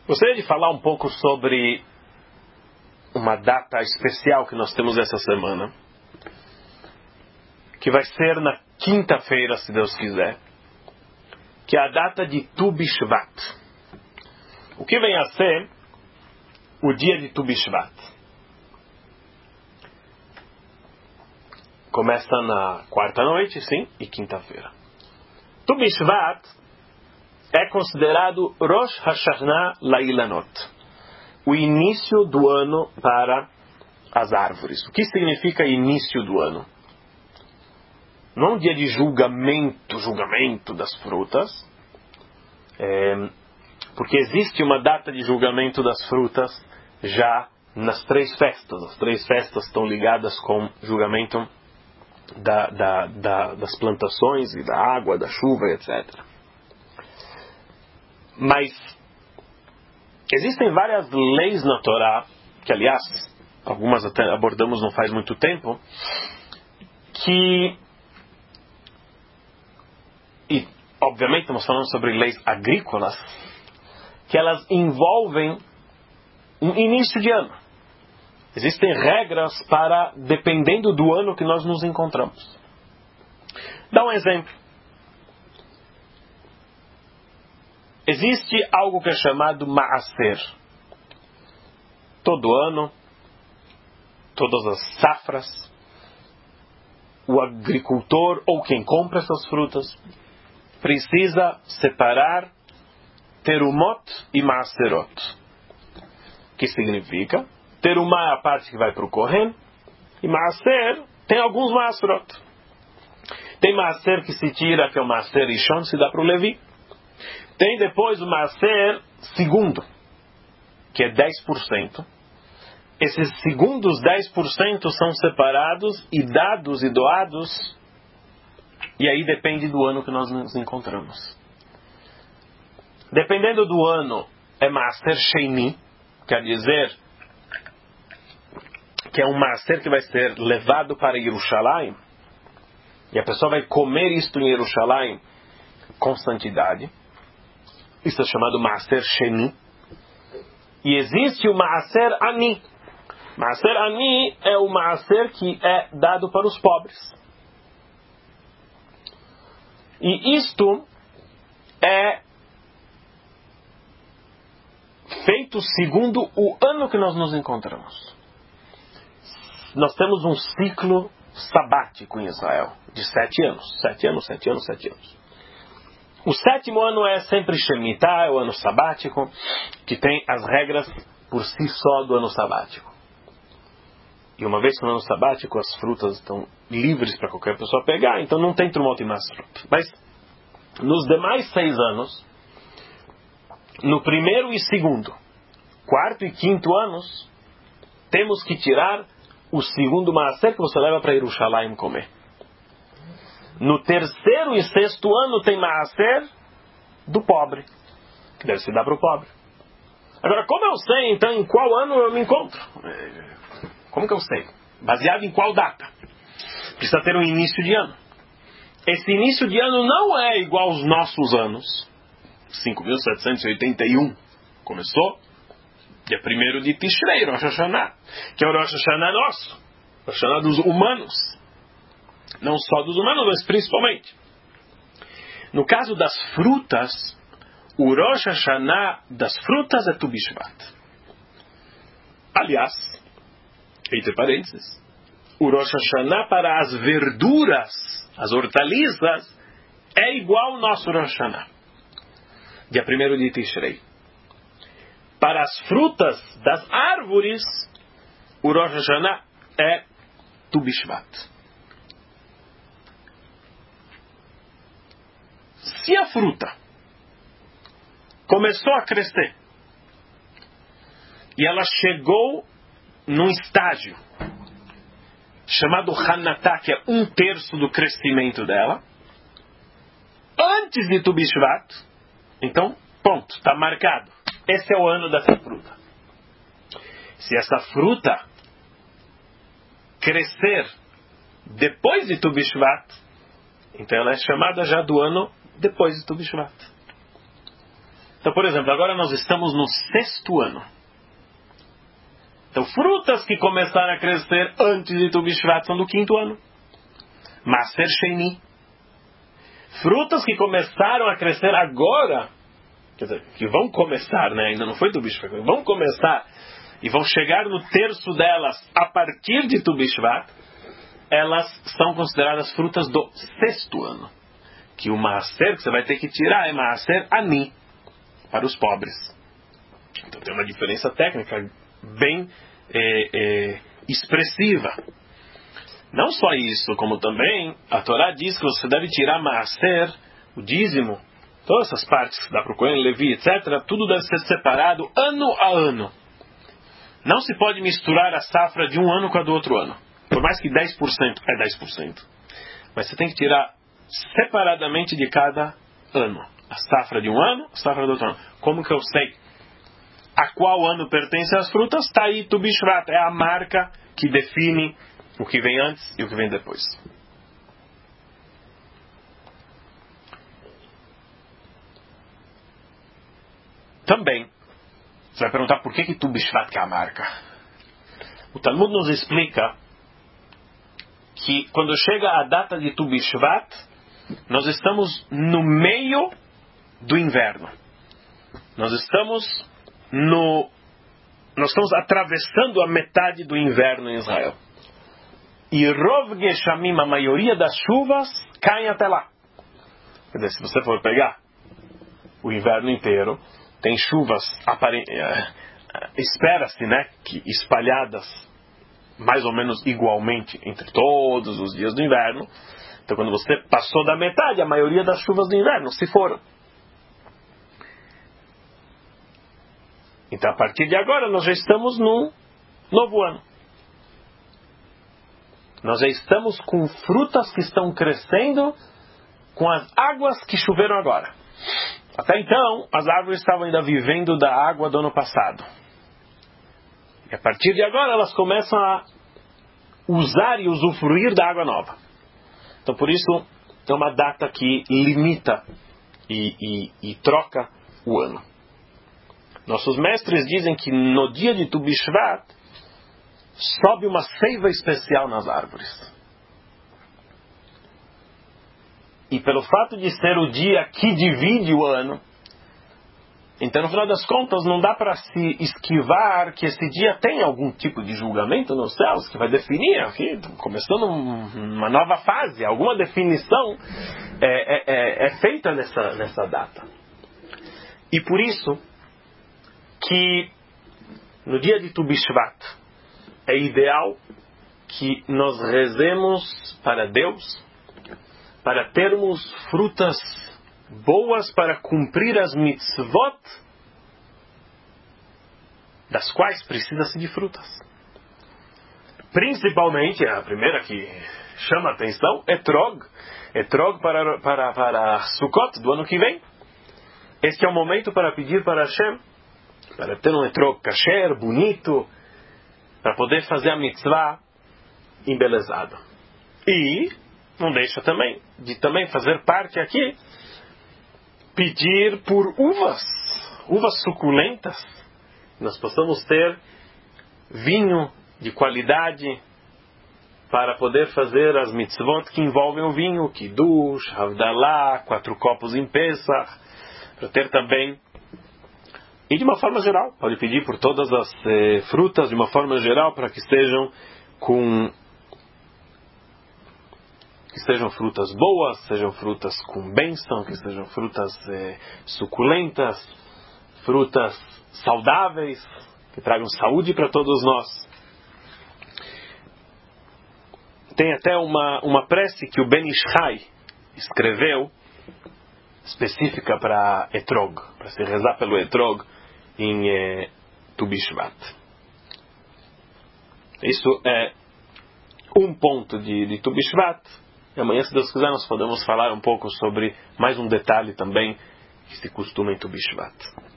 Gostaria de falar um pouco sobre uma data especial que nós temos essa semana, que vai ser na quinta-feira, se Deus quiser, que é a data de Tu Bishvat. O que vem a ser o dia de Tu Bishvat? Começa na quarta-noite, sim, e quinta-feira. Tu Bishvat é considerado Rosh Hashanah Lailanot, o início do ano para as árvores. O que significa início do ano? Não é um dia de julgamento das frutas, porque existe uma data de julgamento das frutas já nas três festas. As três festas estão ligadas com julgamento das plantações e da água, da chuva, etc. Mas existem várias leis na Torá, que aliás, algumas até abordamos não faz muito tempo, e obviamente estamos falando sobre leis agrícolas, que elas envolvem um início de ano. Existem regras para, dependendo do ano que nós nos encontramos. Dá um exemplo. Existe algo que é chamado Maaser. Todo ano, todas as safras, o agricultor ou quem compra essas frutas precisa separar Terumot e Maaserot. O que significa? Terumá é a parte que vai para o Kohen, e Maaser tem alguns Maaserot. Tem Maaser que se tira, que é o Maaser Rishon, se dá para o Levi. Tem depois o Maaser segundo, que é 10%. Esses segundos 10% são separados e dados e doados, e aí depende do ano que nós nos encontramos. Dependendo do ano, é Maaser Sheini, quer dizer que é um Maaser que vai ser levado para Yerushalayim, e a pessoa vai comer isto em Yerushalayim com santidade. Isso é chamado Maaser Sheni. E existe o Maaser Ani. Maaser Ani é o Maaser que é dado para os pobres. E isto é feito segundo o ano que nós nos encontramos. Nós temos um ciclo sabático em Israel, de 7 anos. 7 anos, 7 anos, 7 anos. O 7º ano é sempre Shemitah, é o ano sabático, que tem as regras por si só do ano sabático. E uma vez que no ano sabático as frutas estão livres para qualquer pessoa pegar, então não tem Trumot e Masrot. Mas nos demais 6 anos, no primeiro e segundo, quarto e quinto anos, temos que tirar o segundo Maaser que você leva para Yerushalayim comer. No terceiro e sexto ano tem Maaser do pobre, que deve se dar para o pobre. Agora, como eu sei, então, em qual ano eu me encontro? Como que eu sei? Baseado em qual data? Precisa ter um início de ano. Esse início de ano não é igual aos nossos anos. 5.781. Começou dia 1º de Tishrei, Rosh Hashanah, que é o Rosh Hashanah nosso. Rosh Hashanah dos humanos. Não só dos humanos, mas principalmente. No caso das frutas, o Rosh Hashanah das frutas é Tu Bishvat. Aliás, entre parênteses, o Rosh Hashanah para as verduras, as hortaliças, é igual ao nosso Rosh Hashanah. Dia 1º de Tishrei. Para as frutas das árvores, o Rosh Hashanah é Tu Bishvat. Se a fruta começou a crescer e ela chegou num estágio chamado Hanatá, que é 1/3 do crescimento dela, antes de Tu Bishvat, então, pronto, está marcado. Esse é o ano dessa fruta. Se essa fruta crescer depois de Tu Bishvat, então ela é chamada já do ano depois de Tu Bishvat. Então, por exemplo, agora nós estamos no 6º ano. Então, frutas que começaram a crescer antes de Tu Bishvat são do 5º ano. Maaser Sheni. Frutas que começaram a crescer agora, quer dizer, que vão começar, né? Ainda não foi Tu Bishvat, vão começar e vão chegar no terço delas a partir de Tu Bishvat, elas são consideradas frutas do 6º ano. Que o Maaser que você vai ter que tirar é Maaser Ani, para os pobres. Então tem uma diferença técnica bem expressiva. Não só isso, como também a Torá diz que você deve tirar Maaser, o dízimo, todas essas partes que dá para o Cohen, Levi, etc., tudo deve ser separado ano a ano. Não se pode misturar a safra de um ano com a do outro ano. Por mais que 10% é 10%. Mas você tem que tirar separadamente de cada ano. A safra de um ano, a safra do outro ano. Como que eu sei a qual ano pertence as frutas? Está aí Tu Bishvat. É a marca que define o que vem antes e o que vem depois. Também, você vai perguntar por que Tu Bishvat que é a marca. O Talmud nos explica que quando chega a data de Tu Bishvat, nós estamos no meio do inverno. Nós estamos atravessando a metade do inverno em Israel. E Rov Geshamim, a maioria das chuvas, caem até lá. Quer dizer, se você for pegar o inverno inteiro, tem chuvas, espera-se, né, que espalhadas mais ou menos igualmente entre todos os dias do inverno. Então, quando você passou da metade, a maioria das chuvas do inverno se foram. Então, a partir de agora, nós já estamos no novo ano. Nós já estamos com frutas que estão crescendo com as águas que choveram agora. Até então, as árvores estavam ainda vivendo da água do ano passado. E a partir de agora, elas começam a usar e usufruir da água nova. Então, por isso, é uma data que limita e troca o ano. Nossos mestres dizem que no dia de Tu Bishvat sobe uma seiva especial nas árvores. E pelo fato de ser o dia que divide o ano, então no final das contas não dá para se esquivar que esse dia tem algum tipo de julgamento nos céus que vai definir, aqui, começando uma nova fase, alguma definição é feita nessa data. E por isso que no dia de Tu Bishvat é ideal que nós rezemos para Deus para termos frutas boas para cumprir as mitzvot das quais precisa-se de frutas. Principalmente, a primeira que chama a atenção, Etrog. Etrog para Sukkot do ano que vem. Este é o momento para pedir para Hashem, para ter um etrog kasher, bonito, para poder fazer a mitzvah embelezado. E não deixa também de fazer parte aqui, pedir por uvas suculentas, nós possamos ter vinho de qualidade para poder fazer as mitzvot que envolvem o vinho, Kiddush, Havdalah, 4 copos em Pesach, para ter também. E de uma forma geral, pode pedir por todas as frutas, de uma forma geral, para que sejam frutas boas, sejam frutas com bênção, que sejam frutas suculentas, frutas saudáveis, que tragam saúde para todos nós. Tem até uma prece que o Ben Ishai escreveu, específica para Etrog, para se rezar pelo Etrog em Tu Bishvat. Isso é um ponto de Tu Bishvat. E amanhã, se Deus quiser, nós podemos falar um pouco sobre mais um detalhe também que se costuma em Tu Bishvat.